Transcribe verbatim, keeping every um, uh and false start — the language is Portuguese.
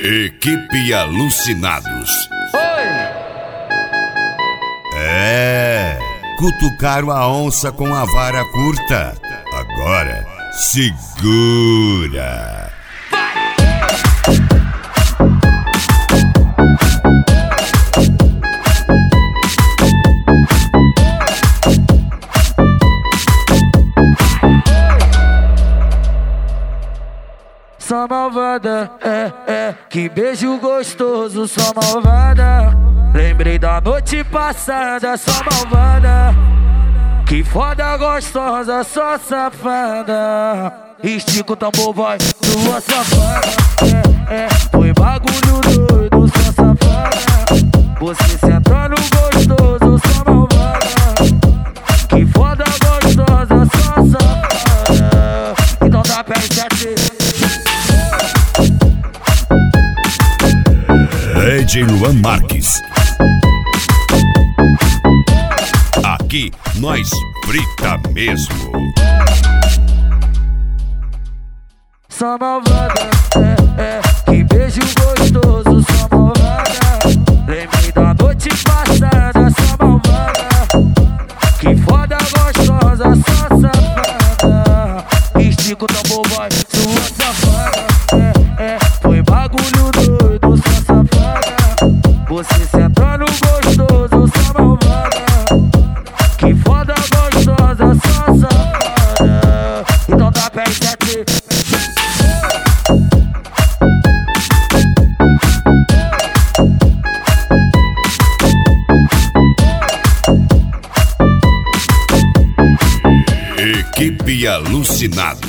Equipe Alucinados. Oi! É, cutucaram a onça com a vara curta. Agora, segura. Só malvada, é, é, que beijo gostoso, só malvada. Lembrei da noite passada, só malvada. Que foda gostosa, só safada. Estica o tambor, vai, sua safada. É, é, foi bagulho doido, só safada. Você sentando gostoso, só malvada. Que foda gostosa, só safada. Então dá pra enxergar. D J Luan Marques. Aqui nós frita mesmo. Só malvada, é, é, que beijo gostoso, só malvada. Lembrei da noite passada, só malvada. Que foda gostosa, só safada. Estica o tambor, vai, sua safada. É, é, foi bagulho doido, só safada. Você sentando gostoso, só malvada. Que foda gostosa, só safada. Então dá pra entender. Equipe Alucinados.